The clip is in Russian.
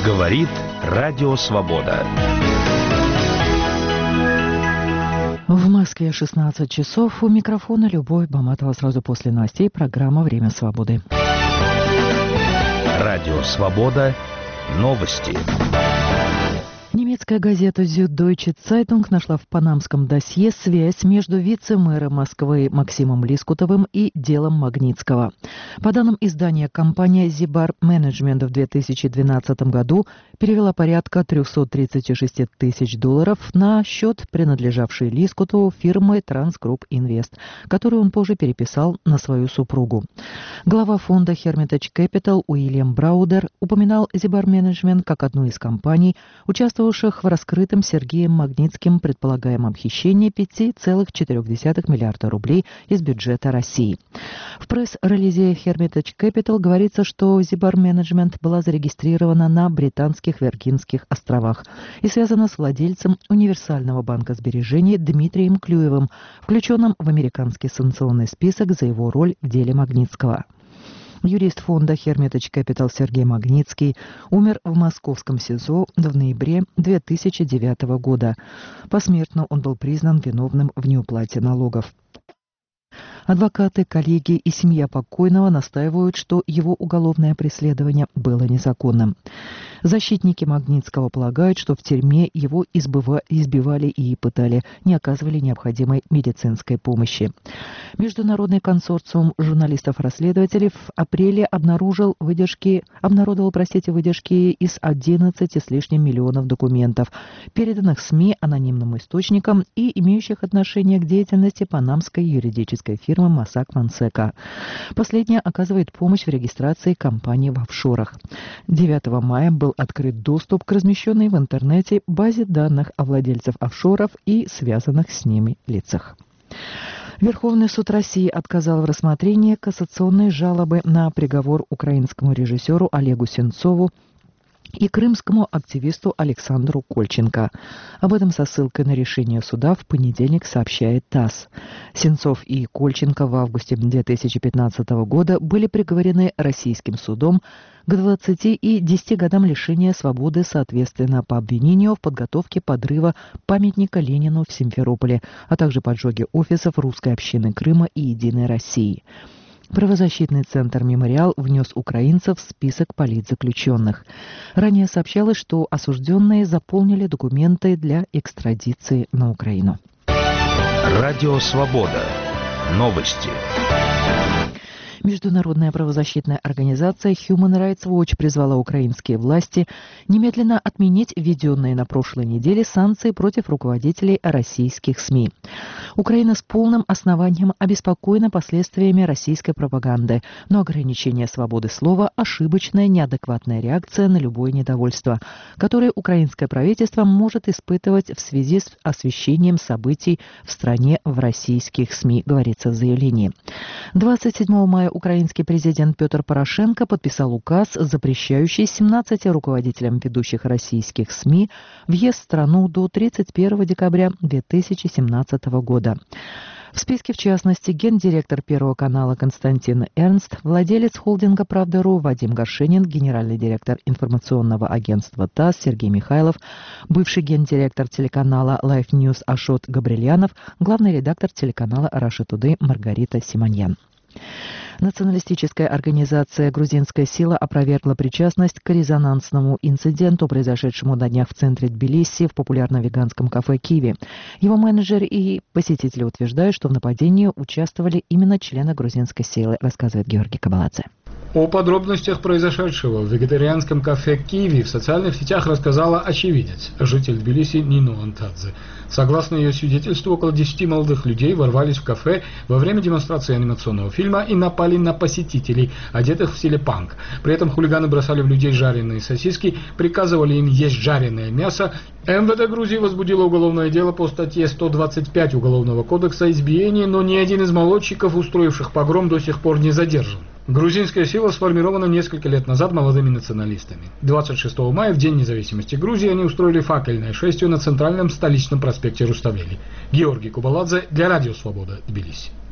Говорит Радио Свобода. В Москве 16 часов. У микрофона Любовь Баматова. Сразу после новостей программа «Время свободы». Радио Свобода. Новости. Немецкая газета «Süddeutsche Zeitung» нашла в панамском досье связь между вице-мэром Москвы Максимом Лискутовым и делом Магнитского. По данным издания, компания «Zibar Management» в 2012 году перевела порядка $336 тысяч на счет, принадлежавший Лискутову, фирмы «Трансгрупп Инвест», которую он позже переписал на свою супругу. Глава фонда Hermitage Capital Уильям Браудер упоминал «Zibar Management» как одну из компаний, участвовавших в раскрытом Сергеем Магнитским предполагаемом хищении 5,4 миллиарда рублей из бюджета России. В пресс-релизе Hermitage Capital говорится, что Zibar Management была зарегистрирована на Британских Виргинских островах и связана с владельцем универсального банка сбережений Дмитрием Клюевым, включенным в американский санкционный список за его роль в деле Магнитского. Юрист фонда Hermitage Capital Сергей Магнитский умер в московском СИЗО в ноябре 2009 года. Посмертно он был признан виновным в неуплате налогов. Адвокаты, коллеги и семья покойного настаивают, что его уголовное преследование было незаконным. Защитники Магнитского полагают, что в тюрьме его избивали и пытали, не оказывали необходимой медицинской помощи. Международный консорциум журналистов-расследователей в апреле обнародовал выдержки из 11 с лишним миллионов документов, переданных СМИ анонимным источникам и имеющих отношение к деятельности панамской юридической фирмы Mossack Fonseca. Последняя оказывает помощь в регистрации компаний в офшорах. 9 мая был открыт доступ к размещенной в интернете базе данных о владельцах офшоров и связанных с ними лицах. Верховный суд России отказал в рассмотрении кассационной жалобы на приговор украинскому режиссеру Олегу Сенцову и крымскому активисту Александру Кольченко. Об этом со ссылкой на решение суда в понедельник сообщает ТАСС. Сенцов и Кольченко в августе 2015 года были приговорены российским судом к 20 и 10 годам лишения свободы, соответственно, по обвинению в подготовке подрыва памятника Ленину в Симферополе, а также поджоге офисов русской общины Крыма и Единой России. Правозащитный центр «Мемориал» внес украинцев в список политзаключенных. Ранее сообщалось, что осужденные заполнили документы для экстрадиции на Украину. Радио Свобода. Новости. Международная правозащитная организация Human Rights Watch призвала украинские власти немедленно отменить введенные на прошлой неделе санкции против руководителей российских СМИ. Украина с полным основанием обеспокоена последствиями российской пропаганды, но ограничение свободы слова – ошибочная, неадекватная реакция на любое недовольство, которое украинское правительство может испытывать в связи с освещением событий в стране в российских СМИ, говорится в заявлении. 27 мая украинский президент Петр Порошенко подписал указ, запрещающий 17 руководителям ведущих российских СМИ въезд в страну до 31 декабря 2017 года. В списке, в частности, гендиректор Первого канала Константин Эрнст, владелец холдинга «Правда.ру» Вадим Горшенин, генеральный директор информационного агентства ТАСС Сергей Михайлов, бывший гендиректор телеканала Life News Ашот Габрильянов, главный редактор телеканала Russia Today Маргарита Симоньян. Националистическая организация «Грузинская сила» опровергла причастность к резонансному инциденту, произошедшему на днях в центре Тбилиси в популярном веганском кафе «Киви». Его менеджеры и посетители утверждают, что в нападении участвовали именно члены грузинской силы, рассказывает Георгий Кабаладзе. О подробностях произошедшего в вегетарианском кафе «Киви» в социальных сетях рассказала очевидец, житель Тбилиси Нино Антадзе. Согласно ее свидетельству, около 10 молодых людей ворвались в кафе во время демонстрации анимационного фильма и напали на посетителей, одетых в стиле панк. При этом хулиганы бросали в людей жареные сосиски, приказывали им есть жареное мясо. МВД Грузии возбудило уголовное дело по статье 125 Уголовного кодекса «Избиение», но ни один из молодчиков, устроивших погром, до сих пор не задержан. Грузинская сила сформирована несколько лет назад молодыми националистами. 26 мая, в День независимости Грузии, они устроили факельное шествие на центральном столичном проспекте Руставели. Георгий Кабаладзе для Радио Свобода, Тбилиси.